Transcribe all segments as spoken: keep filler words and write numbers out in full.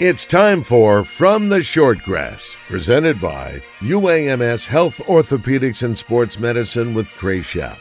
It's time for From the Shortgrass, presented by U A M S Health Orthopedics and Sports Medicine with Trey Schaap.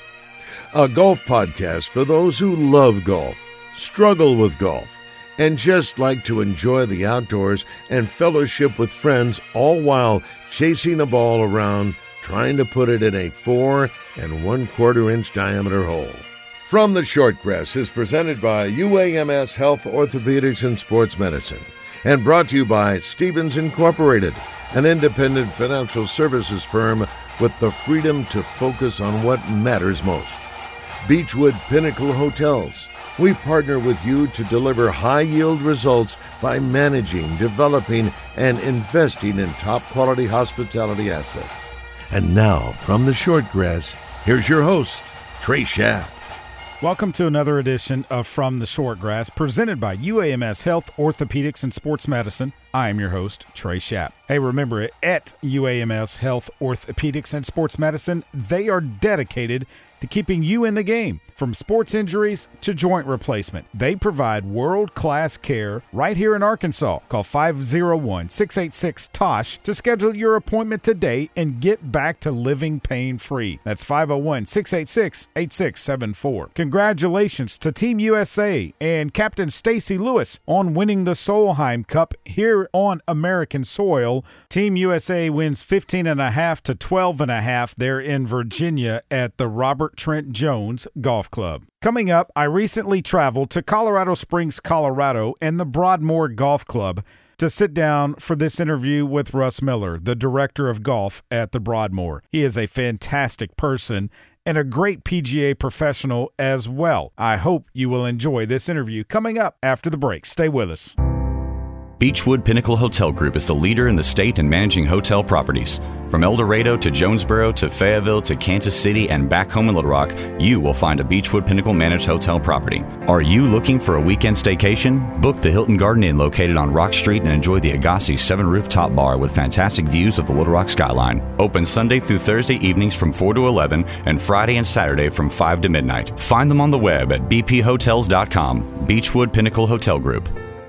A golf podcast for those who love golf, struggle with golf, and just like to enjoy the outdoors and fellowship with friends, all while chasing a ball around, trying to put it in a four and one quarter inch diameter hole. From the Shortgrass is presented by U A M S Health Orthopedics and Sports Medicine, and brought to you by Stephens Incorporated, an independent financial services firm with the freedom to focus on what matters most. Beechwood Pinnacle Hotels. We partner with you to deliver high-yield results by managing, developing, and investing in top-quality hospitality assets. And now, from the Shortgrass, here's your host, Trey Schaap. Welcome to another edition of From the Shortgrass, presented by U A M S Health Orthopedics and Sports Medicine. I am your host, Trey Schaap. Hey, remember, at U A M S Health Orthopedics and Sports Medicine, they are dedicated to keeping you in the game. From sports injuries to joint replacement, they provide world-class care right here in Arkansas. Call five oh one, six eight six, T O S H to schedule your appointment today and get back to living pain-free. That's five oh one, six eight six, eight six seven four. Congratulations to Team U S A and Captain Stacy Lewis on winning the Solheim Cup here on American soil. Team U S A wins fifteen and a half to twelve and a half there in Virginia at the Robert Trent Jones Golf Club. Coming up, I recently traveled to Colorado Springs, Colorado, and the Broadmoor Golf Club to sit down for this interview with Russ Miller, the director of golf at the Broadmoor. He is a fantastic person and a great P G A professional as well. I hope you will enjoy this interview coming up after the break. Stay with us. Beechwood Pinnacle Hotel Group is the leader in the state in managing hotel properties. From El Dorado to Jonesboro to Fayetteville to Kansas City and back home in Little Rock, you will find a Beechwood Pinnacle managed hotel property. Are you looking for a weekend staycation? Book the Hilton Garden Inn located on Rock Street and enjoy the Agassi seven rooftop bar with fantastic views of the Little Rock skyline. Open Sunday through Thursday evenings from four to eleven and Friday and Saturday from five to midnight. Find them on the web at b p hotels dot com. Beechwood Pinnacle Hotel Group.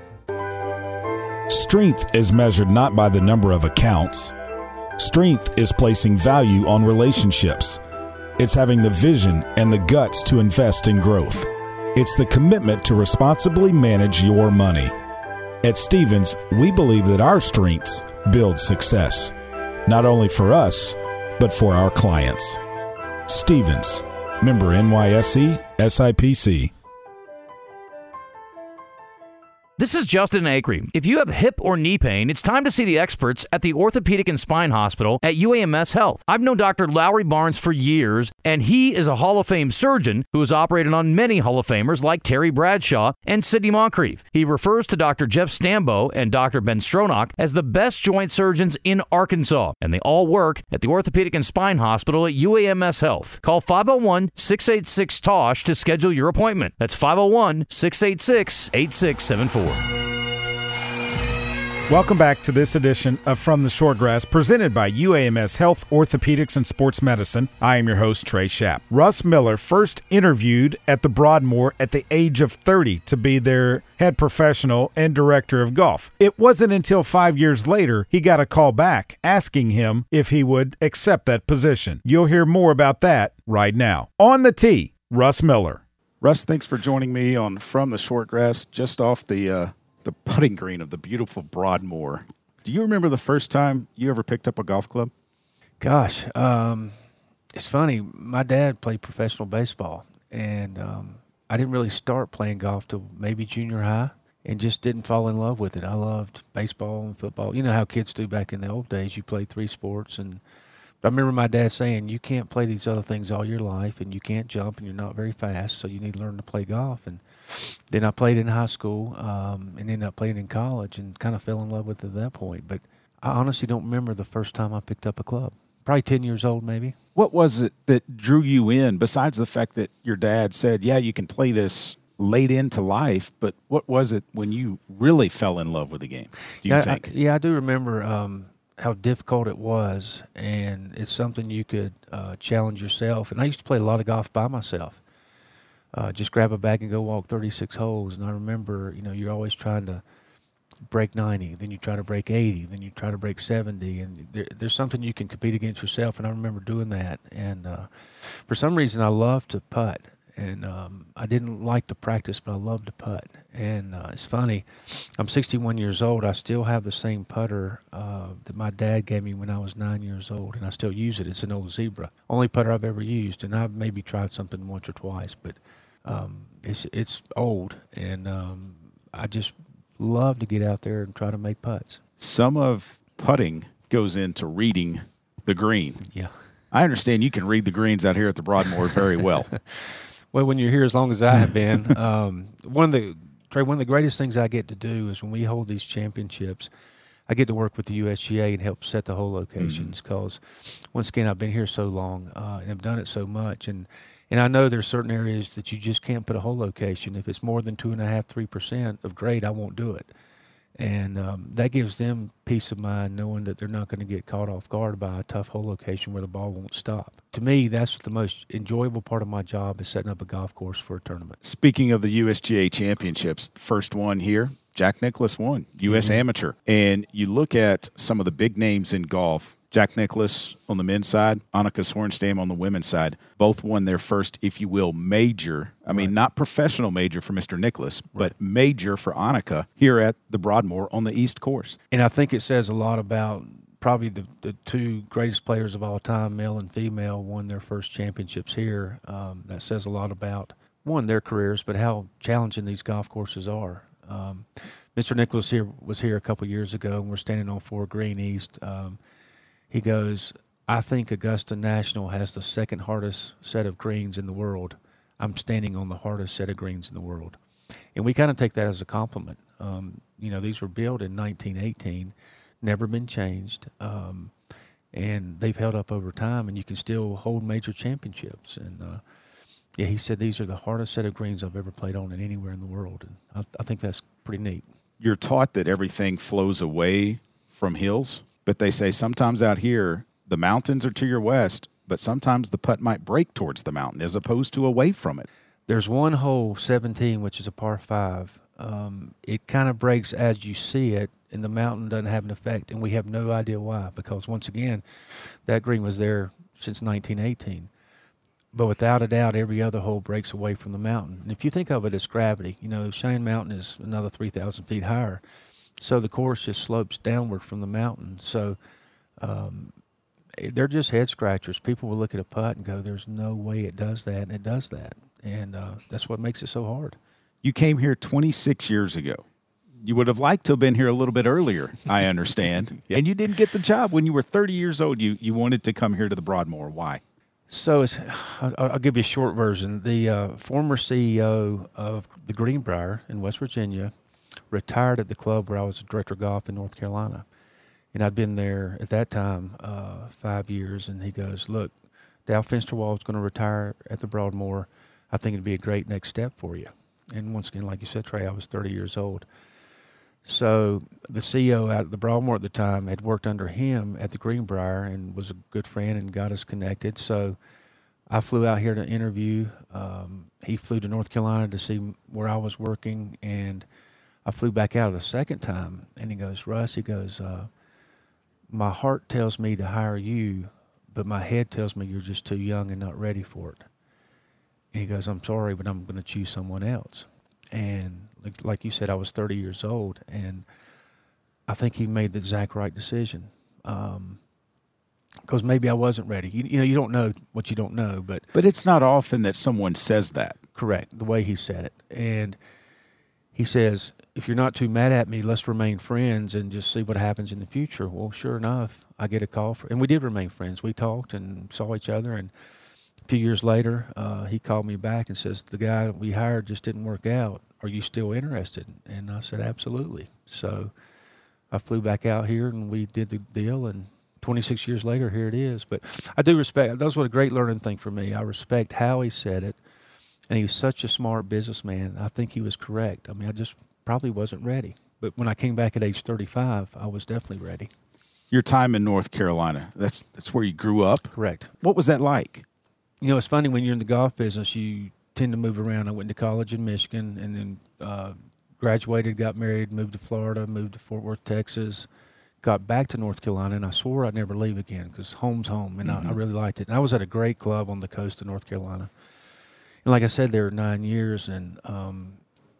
Strength is measured not by the number of accounts. Strength is placing value on relationships. It's having the vision and the guts to invest in growth. It's the commitment to responsibly manage your money. At Stephens, we believe that our strengths build success, not only for us, but for our clients. Stephens, member N Y S E, S I P C. This is Justin Acree. If you have hip or knee pain, it's time to see the experts at the Orthopedic and Spine Hospital at U A M S Health. I've known Doctor Lowry Barnes for years, and he is a Hall of Fame surgeon who has operated on many Hall of Famers like Terry Bradshaw and Sidney Moncrief. He refers to Doctor Jeff Stambo and Doctor Ben Stronach as the best joint surgeons in Arkansas, and they all work at the Orthopedic and Spine Hospital at U A M S Health. Call five oh one, six eight six, T O S H to schedule your appointment. That's five oh one, six eight six, eight six seven four. Welcome back to this edition of From the Shortgrass, presented by U A M S Health Orthopedics and Sports Medicine. I am your host, Trey Schaap. Russ Miller first interviewed at the Broadmoor at the age of thirty to be their head professional and director of golf. It wasn't until five years later he got a call back asking him if he would accept that position. You'll hear more about that right now. On the tee, Russ Miller. Russ, thanks for joining me on From the Shortgrass, just off the uh, the putting green of the beautiful Broadmoor. Do you remember the first time you ever picked up a golf club? Gosh, um, it's funny. My dad played professional baseball, and um, I didn't really start playing golf till maybe junior high, and just didn't fall in love with it. I loved baseball and football. You know how kids do back in the old days. You played three sports, and I remember my dad saying, you can't play these other things all your life, and you can't jump, and you're not very fast, so you need to learn to play golf. And then I played in high school um, and ended up playing in college and kind of fell in love with it at that point. But I honestly don't remember the first time I picked up a club. Probably ten years old maybe. What was it that drew you in, besides the fact that your dad said, yeah, you can play this late into life, but what was it when you really fell in love with the game, do you yeah, think? I, yeah, I do remember um, – how difficult it was, and it's something you could uh, challenge yourself. And I used to play a lot of golf by myself. Uh, just grab a bag and go walk thirty-six holes. And I remember, you know, you're always trying to break ninety, then you try to break eighty, then you try to break seventy, and there, there's something you can compete against yourself. And I remember doing that, and uh, for some reason I loved to putt, and um, I didn't like to practice, but I loved to putt. And uh, it's funny, I'm sixty-one years old. I still have the same putter uh, that my dad gave me when I was nine years old, and I still use it. It's an old Zebra, only putter I've ever used, and I've maybe tried something once or twice, but um, it's it's old, and um, I just love to get out there and try to make putts. Some of putting goes into reading the green. Yeah. I understand you can read the greens out here at the Broadmoor very well. Well, when you're here as long as I have been, um, one of the Trey, one of the greatest things I get to do is when we hold these championships, I get to work with the U S G A and help set the whole locations because, mm-hmm. once again, I've been here so long uh, and have done it so much. And, and I know there's certain areas that you just can't put a whole location. If it's more than two point five, three percent of grade, I won't do it. And um, that gives them peace of mind knowing that they're not going to get caught off guard by a tough hole location where the ball won't stop. To me, that's the most enjoyable part of my job is setting up a golf course for a tournament. Speaking of the U S G A championships, the first one here, Jack Nicklaus won, U S Mm-hmm. Amateur. And you look at some of the big names in golf, Jack Nicklaus on the men's side, Annika Sorenstam on the women's side, both won their first, if you will, major. I mean, right. not professional major for Mister Nicklaus, right. but major for Annika here at the Broadmoor on the East Course. And I think it says a lot about probably the, the two greatest players of all time, male and female, won their first championships here. Um, that says a lot about, one, their careers, but how challenging these golf courses are. Um, Mister Nicklaus here was here a couple years ago, and we're standing on Four Green East. Um, He goes, I think Augusta National has the second hardest set of greens in the world. I'm standing on the hardest set of greens in the world. And we kind of take that as a compliment. Um, you know, these were built in nineteen eighteen, never been changed, um, and they've held up over time, and you can still hold major championships. And, uh, yeah, he said these are the hardest set of greens I've ever played on in anywhere in the world. And I, I think that's pretty neat. You're taught that everything flows away from hills. But they say sometimes out here, the mountains are to your west, but sometimes the putt might break towards the mountain as opposed to away from it. There's one hole, seventeen, which is a par five. Um, it kind of breaks as you see it, and the mountain doesn't have an effect, and we have no idea why because, once again, that green was there since nineteen eighteen. But without a doubt, every other hole breaks away from the mountain. And if you think of it as gravity, you know, Cheyenne Mountain is another three thousand feet higher. So the course just slopes downward from the mountain. So um, they're just head scratchers. People will look at a putt and go, there's no way it does that, and it does that. And uh, that's what makes it so hard. You came here twenty-six years ago. You would have liked to have been here a little bit earlier, I understand. And you didn't get the job when you were thirty years old. You you wanted to come here to the Broadmoor. Why? So it's, I'll, I'll give you a short version. The uh, former C E O of the Greenbrier in West Virginia retired at the club where I was a director of golf in North Carolina. And I'd been there at that time uh, five years. And he goes, look, Dal Finsterwald is going to retire at the Broadmoor. I think it'd be a great next step for you. And once again, like you said, Trey, I was thirty years old. So the C E O out at the Broadmoor at the time had worked under him at the Greenbrier and was a good friend and got us connected. So I flew out here to interview. Um, he flew to North Carolina to see where I was working, and I flew back out the second time, and he goes, Russ, he goes, uh, my heart tells me to hire you, but my head tells me you're just too young and not ready for it. And he goes, I'm sorry, but I'm going to choose someone else. And like, like you said, I was thirty years old, and I think he made the exact right decision. Um, because maybe I wasn't ready. You, you know, you don't know what you don't know, but but it's not often that someone says that. Correct, the way he said it. And he says, if you're not too mad at me, let's remain friends and just see what happens in the future. Well, sure enough, I get a call. For, and we did remain friends. We talked and saw each other. And a few years later, uh, he called me back and says, the guy we hired just didn't work out. Are you still interested? And I said, absolutely. So I flew back out here, and we did the deal. And twenty-six years later, here it is. But I do respect, that was what a great learning thing for me. I respect how he said it. And he was such a smart businessman. I think he was correct. I mean, I just probably wasn't ready. But when I came back at age thirty-five, I was definitely ready. Your time in North Carolina, that's that's where you grew up? Correct. What was that like? You know, it's funny when you're in the golf business, you tend to move around. I went to college in Michigan and then uh, graduated, got married, moved to Florida, moved to Fort Worth, Texas, got back to North Carolina, and I swore I'd never leave again because home's home, and mm-hmm. I, I really liked it. And I was at a great club on the coast of North Carolina. And like I said, there were nine years, and um,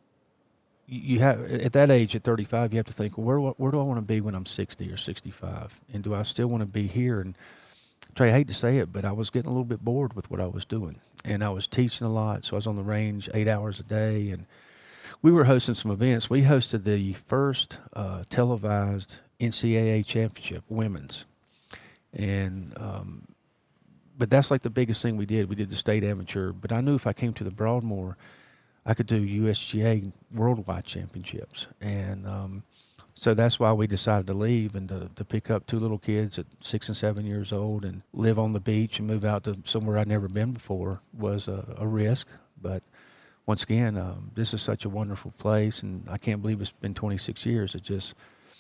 you have at that age, at thirty-five, you have to think, well, where where do I want to be when I'm sixty or sixty-five, and do I still want to be here? And Trey, I hate to say it, but I was getting a little bit bored with what I was doing, and I was teaching a lot, so I was on the range eight hours a day, and we were hosting some events. We hosted the first uh, televised N C double A championship, women's, and um, but that's like the biggest thing we did. We did the state amateur, but I knew if I came to the Broadmoor, I could do U S G A worldwide championships, and um, so that's why we decided to leave and to, to pick up two little kids at six and seven years old and live on the beach and move out to somewhere I'd never been before was a, a risk. But once again, um, this is such a wonderful place, and I can't believe it's been twenty-six years. It just,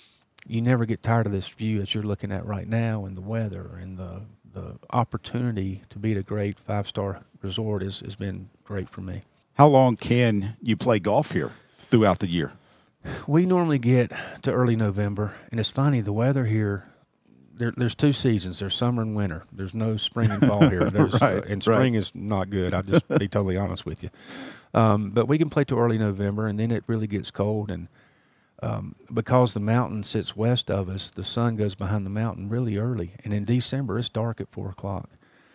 you never get tired of this view as you're looking at right now, and the weather and the the opportunity to be at a great five-star resort is, has been great for me. How long can you play golf here throughout the year? We normally get to early November, and it's funny, the weather here, there, there's two seasons. There's summer and winter. There's no spring and fall here. There's, right, uh, and spring right. is not good. I'll just be totally honest with you. Um, but we can play to early November, and then it really gets cold. And um, because the mountain sits west of us, the sun goes behind the mountain really early. And in December, it's dark at four o'clock.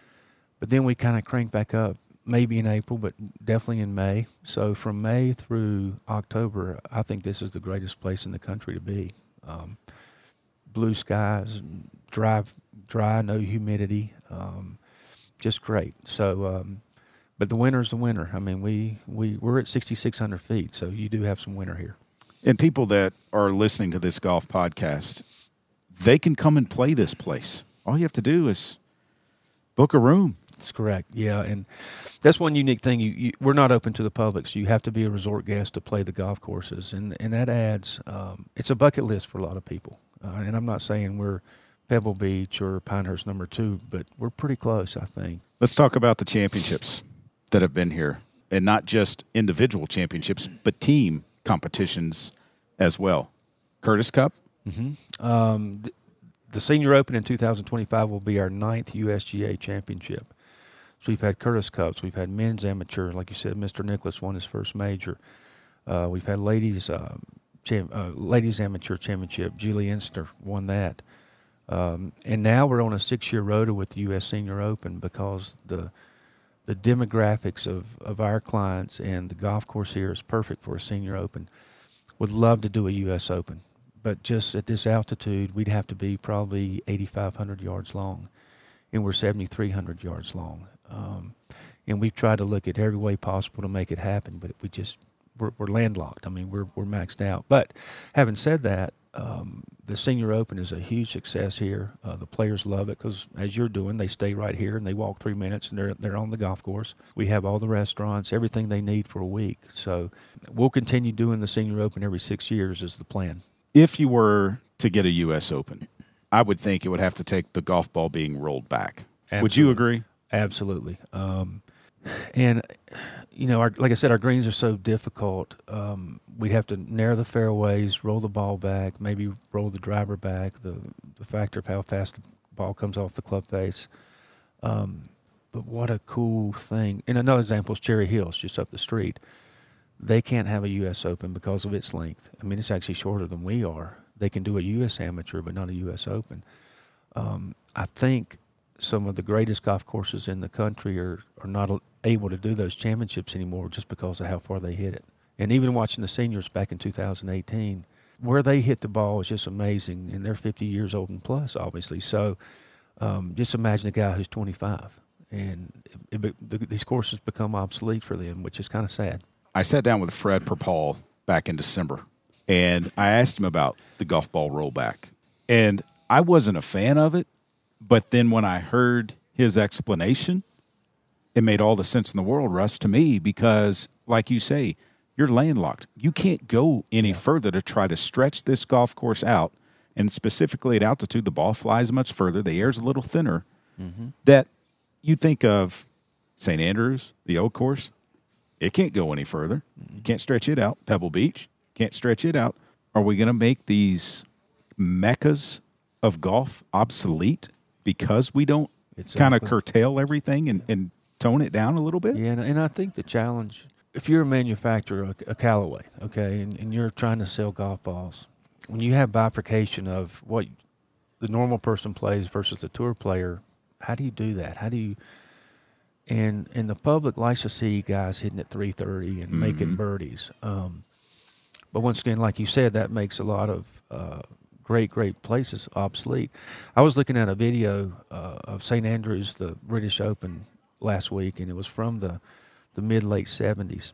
But then we kind of crank back up. Maybe in April, but definitely in May. So from May through October, I think this is the greatest place in the country to be. Um, blue skies, dry, dry, no humidity, um, just great. So, um, but the winter's the winter. I mean, we, we, we're at sixty-six hundred feet, so you do have some winter here. And people that are listening to this golf podcast, they can come and play this place. All you have to do is book a room. That's correct. Yeah, and that's one unique thing. You, you, we're not open to the public, so you have to be a resort guest to play the golf courses, and and that adds. Um, it's a bucket list for a lot of people, uh, and I'm not saying we're Pebble Beach or Pinehurst number two, but we're pretty close, I think. Let's talk about the championships that have been here, and not just individual championships, but team competitions as well. Curtis Cup. Mm-hmm. Um, th- the Senior Open in two thousand twenty-five will be our ninth U S G A championship. So we've had Curtis Cups, we've had men's amateur, like you said, Mister Nicklaus won his first major. Uh, we've had ladies uh, cham- uh, ladies amateur championship. Julie Inster won that. Um, and now we're on a six-year rota with the U S Senior Open because the the demographics of, of our clients and the golf course here is perfect for a Senior Open. Would love to do a U S Open, but just at this altitude, we'd have to be probably eighty-five hundred yards long, and we're seventy-three hundred yards long. Um, and we've tried to look at every way possible to make it happen, but we just we're, we're landlocked. I mean, we're we're maxed out. But having said that, um, the Senior Open is a huge success here. Uh, the players love it because, as you're doing, they stay right here and they walk three minutes and they're they're on the golf course. We have all the restaurants, everything they need for a week. So we'll continue doing the Senior Open every six years is the plan. If you were to get a U S Open, I would think it would have to take the golf ball being rolled back. Absolutely. Would you agree? Absolutely. Um, and, you know, our, like I said, our greens are so difficult. Um, we'd have to narrow the fairways, roll the ball back, maybe roll the driver back, the, the factor of how fast the ball comes off the club face. Um, but what a cool thing. And another example is Cherry Hills, just up the street. They can't have a U S Open because of its length. I mean, it's actually shorter than we are. They can do a U S Amateur, but not a U S Open. Um, I think some of the greatest golf courses in the country are, are not able to do those championships anymore just because of how far they hit it. And even watching the seniors back in two thousand eighteen, where they hit the ball is just amazing, and they're fifty years old and plus, obviously. So um, just imagine a guy who's twenty-five, and it, it, the, these courses become obsolete for them, which is kind of sad. I sat down with Fred Perpall back in December, and I asked him about the golf ball rollback. And I wasn't a fan of it, but then when I heard his explanation, it made all the sense in the world, Russ, to me, because, like you say, you're landlocked. You can't go any yeah. further to try to stretch this golf course out, and specifically at altitude, the ball flies much further, the air's a little thinner, mm-hmm. that you think of Saint Andrews, the old course, it can't go any further. You can't stretch it out. Pebble Beach, Can't stretch it out. Are we going to make these meccas of golf obsolete because we don't Exactly. kind of curtail everything and, and tone it down a little bit? Yeah, and, and I think the challenge, if you're a manufacturer, a, a Callaway, okay, and, and you're trying to sell golf balls, when you have bifurcation of what the normal person plays versus the tour player, how do you do that? How do you – and and the public likes to see guys hitting at three thirty and mm-hmm. making birdies. Um, but once again, like you said, that makes a lot of uh, great, great places obsolete. I was looking at a video uh, of Saint Andrews, the British Open, last week, and it was from the, the mid-late seventies.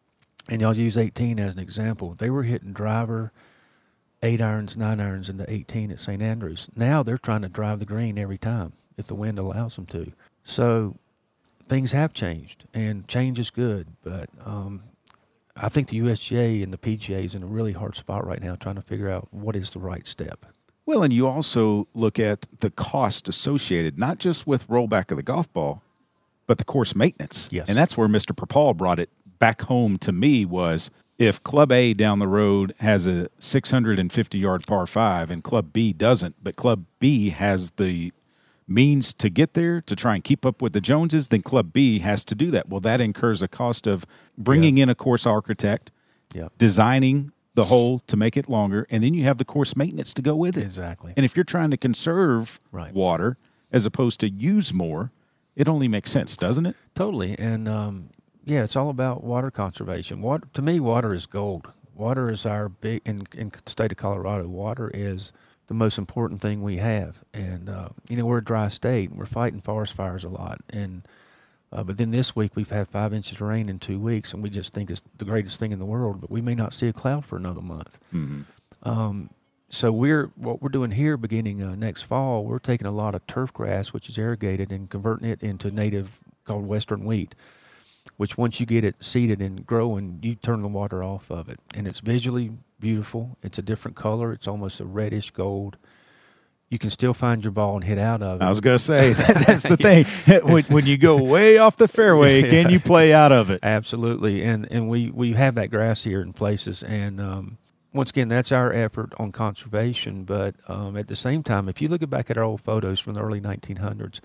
And y'all use eighteen as an example. They were hitting driver – eight irons, nine irons into eighteen at Saint Andrews. Now they're trying to drive the green every time if the wind allows them to. So things have changed, and change is good. But um, I think the U S G A and the P G A is in a really hard spot right now trying to figure out what is the right step. Well, and you also look at the cost associated, not just with rollback of the golf ball, but the course maintenance. Yes. And that's where Mister Perpall brought it back home to me was – if Club A down the road has a six hundred fifty yard par five and Club B doesn't, but Club B has the means to get there to try and keep up with the Joneses, then Club B has to do that. Well, that incurs a cost of bringing yep. in a course architect, yep. designing the hole to make it longer, and then you have the course maintenance to go with it. Exactly. And if you're trying to conserve right. water as opposed to use more, it only makes sense, doesn't it? Totally. And, um, yeah, it's all about water conservation. Water, to me, water is gold. Water is our big, in, in the state of Colorado, water is the most important thing we have. And, uh, you know, we're a dry state. We're fighting forest fires a lot. And uh, but then this week we've had five inches of rain in two weeks, and we just think it's the greatest thing in the world, but we may not see a cloud for another month. Mm-hmm. Um, so we're what we're doing here beginning uh, next fall, we're taking a lot of turf grass, which is irrigated, and converting it into native called western wheat, which once you get it seeded and growing, you turn the water off of it. And it's visually beautiful. It's a different color. It's almost a reddish gold. You can still find your ball and hit out of it. I was going to say, that's the thing. when, when you go way off the fairway, can you play out of it? Absolutely. And and we, we have that grass here in places. And um, once again, that's our effort on conservation. But um, at the same time, if you look back at our old photos from the early nineteen hundreds,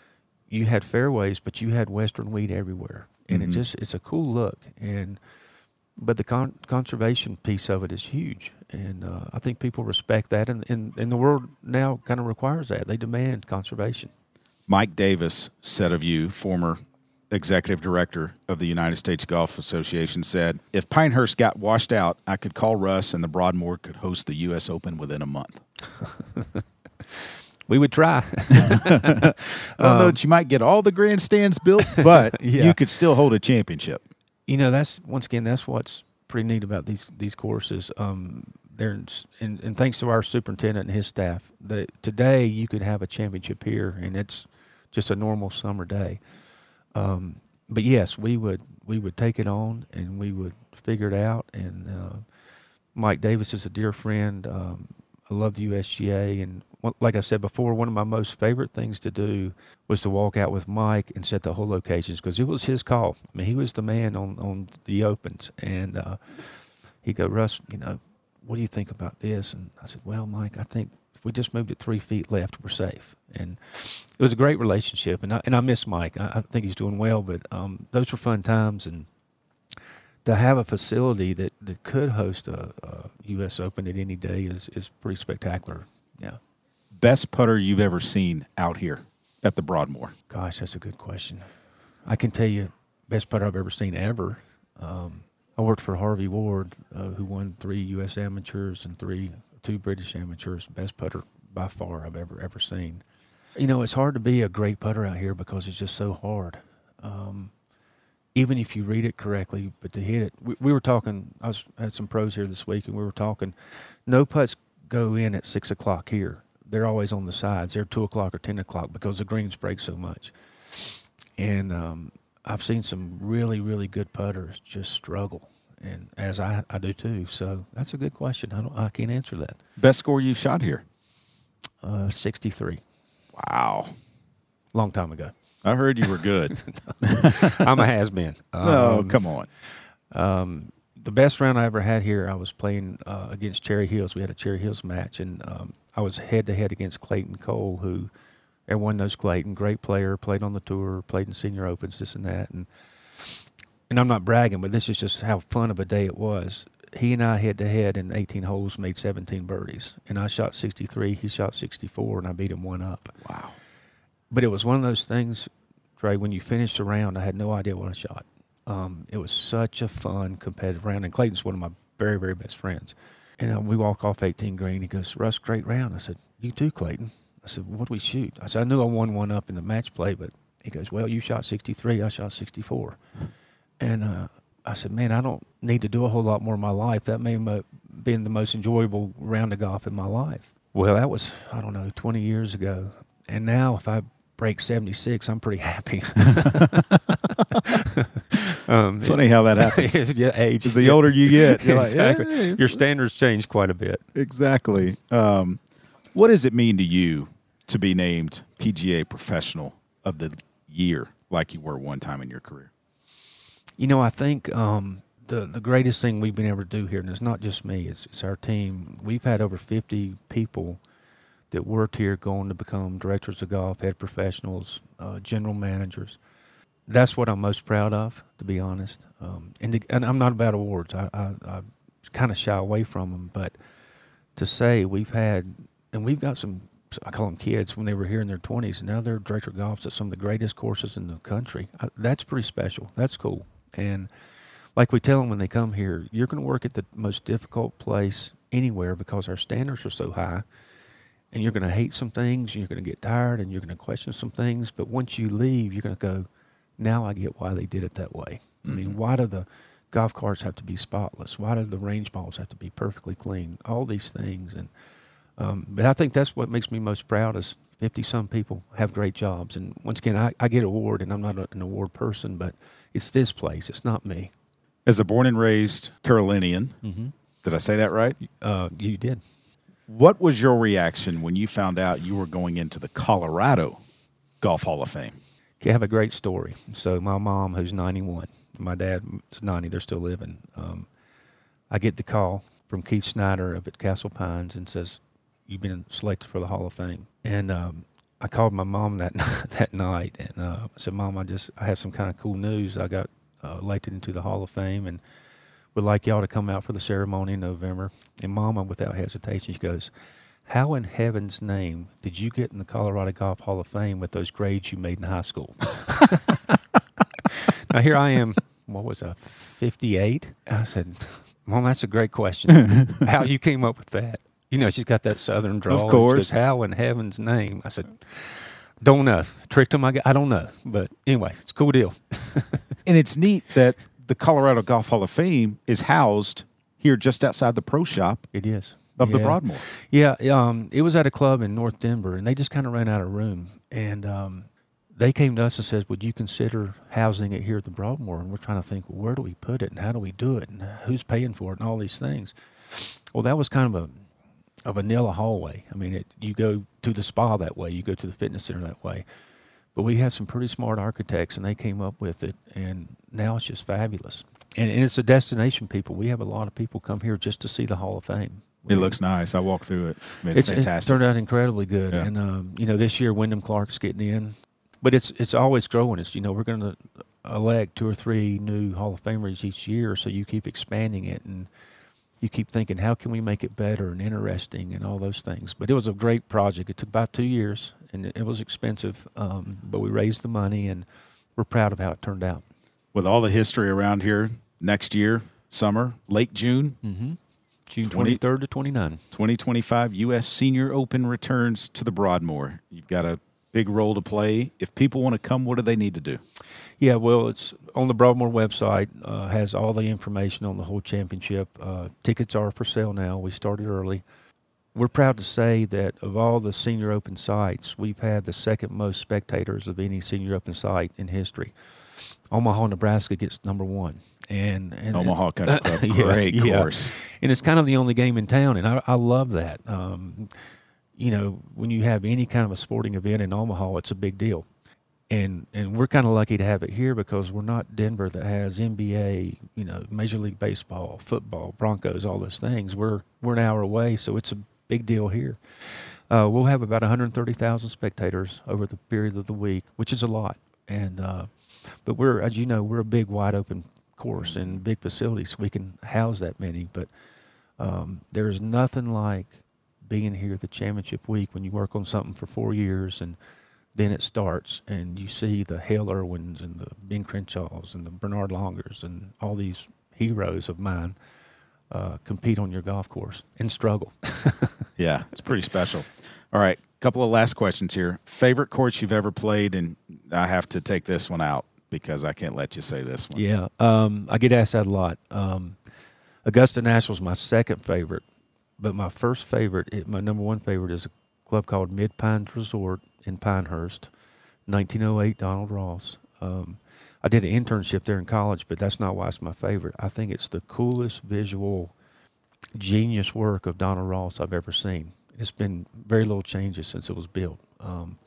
you had fairways, but you had western wheat everywhere. And mm-hmm. it just, it's a cool look. And, but the con- conservation piece of it is huge. And uh, I think people respect that. And, and, and the world now kind of requires that. They demand conservation. Mike Davis said of you, former executive director of the United States Golf Association, said, if Pinehurst got washed out, I could call Russ and the Broadmoor could host the U S Open within a month. We would try. I don't know that you might get all the grandstands built, but yeah. you could still hold a championship. You know, that's once again, that's what's pretty neat about these these courses. Um, there's and, and thanks to our superintendent and his staff, that today you could have a championship here, and it's just a normal summer day. Um, but yes, we would we would take it on, and we would figure it out. And uh, Mike Davis is a dear friend. Um, I love the U S G A, and like I said before, one of my most favorite things to do was to walk out with Mike and set the whole locations, because it was his call. I mean, he was the man on, on the Opens, and uh, he'd go, Russ, you know, what do you think about this? And I said, well, Mike, I think if we just moved it three feet left, we're safe. And it was a great relationship, and I, and I miss Mike. I, I think he's doing well, but um, those were fun times. And to have a facility that, that could host a, a U S Open at any day is, is pretty spectacular. Yeah. Best putter you've ever seen out here at the Broadmoor? Gosh, that's a good question. I can tell you best putter I've ever seen ever. Um, I worked for Harvey Ward, uh, who won three U S amateurs and three two British amateurs. Best putter by far I've ever, ever seen. You know, it's hard to be a great putter out here because it's just so hard. Um, even if you read it correctly, but to hit it, we, we were talking, I was, had some pros here this week, and we were talking, no putts go in at six o'clock here. They're always on the sides. They're two o'clock or ten o'clock because the greens break so much. And um, I've seen some really, really good putters just struggle, and as I, I do too. So that's a good question. I don't, I can't answer that. Best score you've shot here? Uh, sixty-three. Wow. Long time ago. I heard you were good. I'm a has-been. Um, oh, come on. Um, the best round I ever had here, I was playing uh, against Cherry Hills. We had a Cherry Hills match, and um, I was head-to-head against Clayton Cole, who everyone knows Clayton, great player, played on the tour, played in Senior Opens, this and that. And and I'm not bragging, but this is just how fun of a day it was. He and I head-to-head in eighteen holes, made seventeen birdies. And I shot sixty-three, he shot sixty-four, and I beat him one up. Wow. But it was one of those things, Trey, when you finished the round, I had no idea what I shot. Um, it was such a fun, competitive round. And Clayton's one of my very, very best friends. And uh, we walk off eighteen green. He goes, Russ, great round. I said, you too, Clayton. I said, what do we shoot? I said, I knew I won one up in the match play, but he goes, well, you shot sixty-three. I shot sixty-four. And uh, I said, man, I don't need to do a whole lot more in my life. That may have been the most enjoyable round of golf in my life. Well, that was, I don't know, twenty years ago. And now if I break seventy-six, I'm pretty happy. um, Funny how that happens. Yeah, age. As the older you get, you're like, Exactly. yeah, Your standards change quite a bit. exactly. Um, what does it mean to you to be named P G A Professional of the Year like you were one time in your career? You know, I think um, the the greatest thing we've been able to do here, and it's not just me, it's, it's our team. We've had over fifty people that worked here going to become directors of golf, head professionals, uh, general managers. That's what I'm most proud of, to be honest. Um, and, to, and I'm not about awards. I, I, I kind of shy away from them. But to say we've had, and we've got some, I call them kids, when they were here in their twenties, and now they're director of golf at some of the greatest courses in the country. I, that's pretty special. That's cool. And like we tell them when they come here, you're going to work at the most difficult place anywhere because our standards are so high. And you're going to hate some things, and you're going to get tired, and you're going to question some things. But once you leave, you're going to go, now I get why they did it that way. Mm-hmm. I mean, why do the golf carts have to be spotless? Why do the range balls have to be perfectly clean? All these things. And um, but I think that's what makes me most proud is fifty-some people have great jobs. And once again, I, I get an award, and I'm not a, an award person, but it's this place. It's not me. As a born and raised Carolinian, Mm-hmm. did I say that right? Uh, you did. What was your reaction when you found out you were going into the Colorado Golf Hall of Fame? Okay, I have a great story. So my mom, who's ninety-one, my dad's ninety, they're still living. Um, I get the call from Keith Snyder up at Castle Pines and says, you've been selected for the Hall of Fame. And um, I called my mom that that night and uh, I said, Mom, I just I have some kind of cool news. I got uh, elected into the Hall of Fame and would like y'all to come out for the ceremony in November. And Mama, without hesitation, she goes, how in heaven's name did you get in the Colorado Golf Hall of Fame with those grades you made in high school? Now, here I am, what was I, fifty-eight? I said, Mom, that's a great question. How you came up with that? You know, she's got that southern drawl. Of course. She goes, how in heaven's name? I said, don't know. Tricked him, I, I don't know. But anyway, it's a cool deal. And it's neat that the Colorado Golf Hall of Fame is housed here just outside the pro shop It is. of the Yeah. Broadmoor. Yeah, um, it was at a club in North Denver, and they just kind of ran out of room. And um, they came to us and said, would you consider housing it here at the Broadmoor? And we're trying to think, well, where do we put it, and how do we do it, and who's paying for it, and all these things. Well, that was kind of a a vanilla hallway. I mean, it, you go to the spa that way, you go to the fitness center that way. But we had some pretty smart architects, and they came up with it, and now it's just fabulous. And, and it's a destination, people. We have a lot of people come here just to see the Hall of Fame. It looks nice. I walked through it. I mean, it's, It's, fantastic. It turned out incredibly good. Yeah. And, um, you know, this year Wyndham Clark's getting in. But it's it's always growing. It's, you know, we're going to elect two or three new Hall of Famers each year, so you keep expanding it. And you keep thinking, how can we make it better and interesting and all those things. But it was a great project. It took about two years, and it, it was expensive. Um, but we raised the money, and we're proud of how it turned out. With all the history around here, next year, summer, late June, Mm-hmm. June twenty twenty-third to twenty-ninth. twenty twenty-five U S Senior Open returns to the Broadmoor. You've got a big role to play. If people want to come, what do they need to do? Yeah, well, it's on the Broadmoor website, uh, has all the information on the whole championship. Uh, tickets are for sale now. We started early. We're proud to say that of all the Senior Open sites, we've had the second most spectators of any Senior Open site in history. Omaha, Nebraska gets number one. And, and Omaha Country Club, Yeah, great yeah. course. And it's kind of the only game in town, and I, I love that. Um, you know, when you have any kind of a sporting event in Omaha, it's a big deal. And and we're kind of lucky to have it here because we're not Denver that has N B A, you know, Major League Baseball, football, Broncos, all those things. We're we're an hour away, so it's a big deal here. Uh, we'll have about one hundred thirty thousand spectators over the period of the week, which is a lot. And uh, but we're, as you know, we're a big, wide open course and big facilities, so we can house that many. But um, there's nothing like being here the championship week when you work on something for four years and then it starts, and you see the Hale Irwins and the Ben Crenshaws and the Bernard Longers and all these heroes of mine uh, compete on your golf course and struggle. Yeah, it's pretty special. All right, a couple of last questions here. Favorite course you've ever played, and I have to take this one out because I can't let you say this one. Yeah, um, I get asked that a lot. Um, Augusta National is my second favorite, but my first favorite, it, my number one favorite is a club called Mid Pines Resort in Pinehurst, nineteen oh eight, Donald Ross. Um, I did an internship there in college, but that's not why it's my favorite. I think it's the coolest visual genius work of Donald Ross I've ever seen. It's been very little changes since it was built. Um,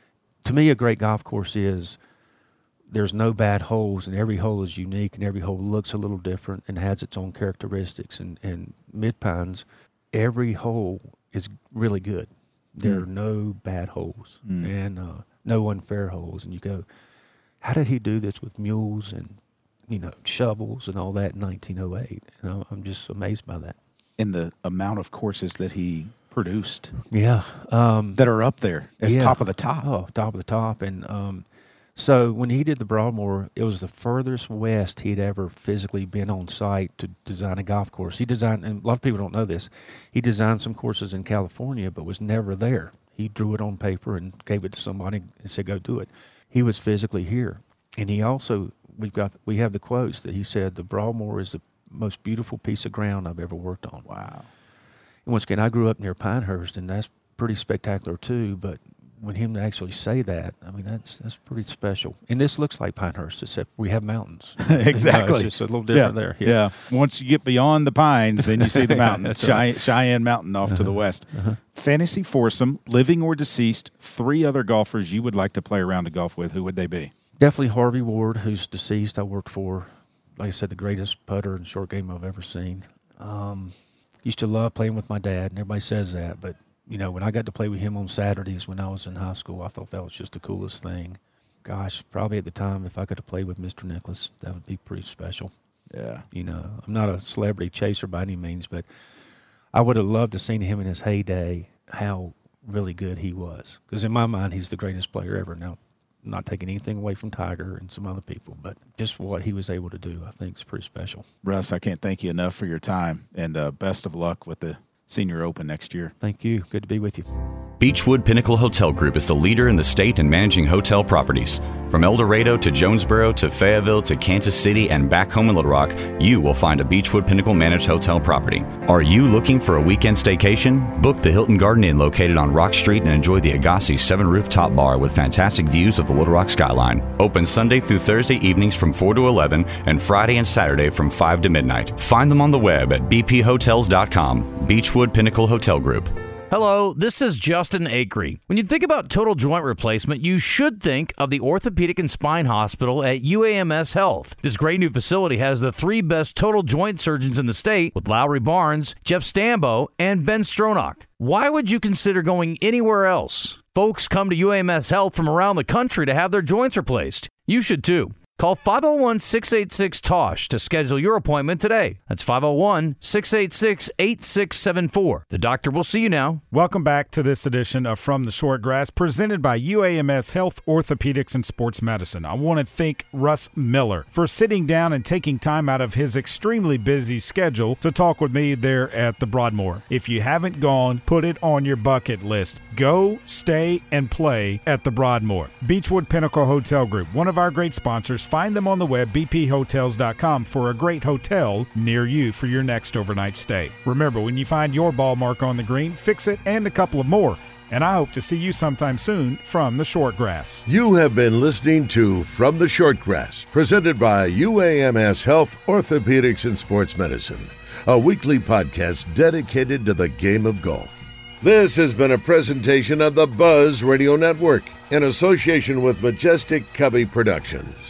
to me, a great golf course is there's no bad holes, and every hole is unique, and every hole looks a little different and has its own characteristics. And, and Mid Pines, every hole is really good. There mm. are no bad holes mm. and uh, no unfair holes. And you go, how did he do this with mules and, you know, shovels and all that in nineteen oh eight? And I'm just amazed by that. And the amount of courses that he produced. Yeah. Um, that are up there as yeah. top of the top. Oh, top of the top. And um, so when he did the Broadmoor, it was the furthest west he'd ever physically been on site to design a golf course. He designed, and a lot of people don't know this, he designed some courses in California but was never there. He drew it on paper and gave it to somebody and said, go do it. He was physically here. And he also, we've got, we have the quotes that he said, the Broadmoor is the most beautiful piece of ground I've ever worked on. Wow. And once again, I grew up near Pinehurst, and that's pretty spectacular too, but when him to actually say that, I mean, that's that's pretty special. And this looks like Pinehurst, except we have mountains. Exactly. You know, it's just a little different yeah. there. Yeah. yeah. Once you get beyond the pines, then you see the mountain. That's Cheyenne, right. Cheyenne Mountain off uh-huh. to the west. Uh-huh. Fantasy foursome, living or deceased, three other golfers you would like to play around to golf with. Who would they be? Definitely Harvey Ward, who's deceased. I worked for, like I said, the greatest putter and short game I've ever seen. Um, used to love playing with my dad, and everybody says that, but you know, when I got to play with him on Saturdays when I was in high school, I thought that was just the coolest thing. Gosh, probably at the time, if I could have played with Mister Nicklaus, that would be pretty special. Yeah. You know, I'm not a celebrity chaser by any means, but I would have loved to have seen him in his heyday, how really good he was. Because in my mind, he's the greatest player ever. Now, not taking anything away from Tiger and some other people, but just what he was able to do, I think is pretty special. Russ, I can't thank you enough for your time, and uh, best of luck with the Senior Open next year. Thank you. Good to be with you. Beechwood Pinnacle Hotel Group is the leader in the state in managing hotel properties. From El Dorado to Jonesboro to Fayetteville to Kansas City and back home in Little Rock, you will find a Beechwood Pinnacle managed hotel property. Are you looking for a weekend staycation? Book the Hilton Garden Inn located on Rock Street and enjoy the Agassi seven rooftop bar with fantastic views of the Little Rock skyline. Open Sunday through Thursday evenings from four to eleven and Friday and Saturday from five to midnight. Find them on the web at b p hotels dot com. Beechwood Pinnacle Hotel Group. Hello, this is Justin Acree. When you think about total joint replacement, you should think of the Orthopedic and Spine Hospital at U A M S Health. This great new facility has the three best total joint surgeons in the state with Lowry Barnes, Jeff Stambo, and Ben Stronach. Why would you consider going anywhere else? Folks come to U A M S Health from around the country to have their joints replaced. You should too. Call five oh one, six eight six, T O S H to schedule your appointment today. That's five oh one, six eight six, eight six seven four. The doctor will see you now. Welcome back to this edition of From the Short Grass, presented by U A M S Health, Orthopedics, and Sports Medicine. I want to thank Russ Miller for sitting down and taking time out of his extremely busy schedule to talk with me there at the Broadmoor. If you haven't gone, put it on your bucket list. Go, stay, and play at the Broadmoor. Beechwood Pinnacle Hotel Group, one of our great sponsors. Find them on the web, b p hotels dot com, for a great hotel near you for your next overnight stay. Remember, when you find your ball mark on the green, fix it and a couple of more. And I hope to see you sometime soon from the Short Grass. You have been listening to From the Short Grass, presented by U A M S Health, Orthopedics, and Sports Medicine, a weekly podcast dedicated to the game of golf. This has been a presentation of the Buzz Radio Network in association with Majestic Cubby Productions.